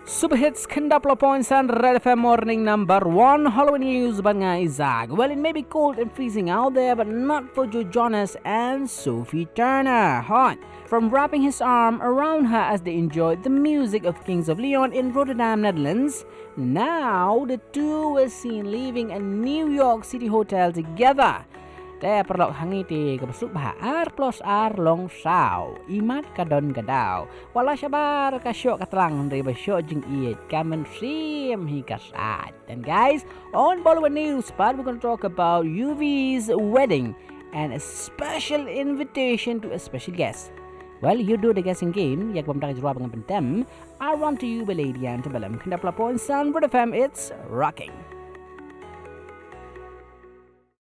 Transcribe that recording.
Super hits Kendapla points and Red FM morning number one. Halloween news banga Isaac. Well, it may be cold and freezing out there, but not for Joe Jonas and Sophie Turner. Hot from wrapping his arm around her as they enjoyed the music of Kings of Leon in Rotterdam, Netherlands. Now the two were seen leaving a New York City hotel together. Te perlok hangiti kebesuk bahar plus ar long sao imat kadon gadau wala syabar kasyok katlang dari basyok jeng iet kamen sim hi kasat. And guys, on Bollywood News part we're going to talk about UV's wedding and a special invitation to a special guest. Well, you do the guessing game yak pemdak jawab dengan pentem. I want to you beladian to belam kendap lapon Sun FM, it's rocking.